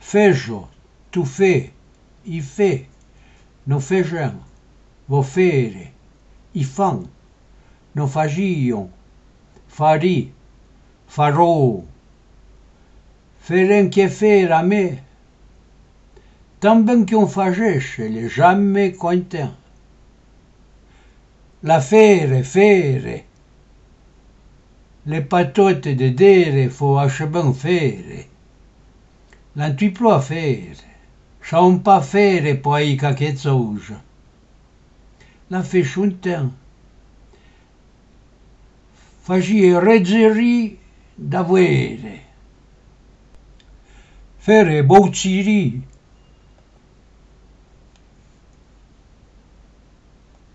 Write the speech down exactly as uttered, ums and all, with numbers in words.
Fejo, tu fê, i fê, no feijão, vo fere, i fan, no fagiam, fari, farou. Feren que fera me, também que um fageche, ele jamais content. La fere, fere, le patote de dere fo acheban fere. L'antiplo a fere, chão pas fere poi qualquer chose. La fece un temps. Fagie reggeri d'avere. Fere bouciri,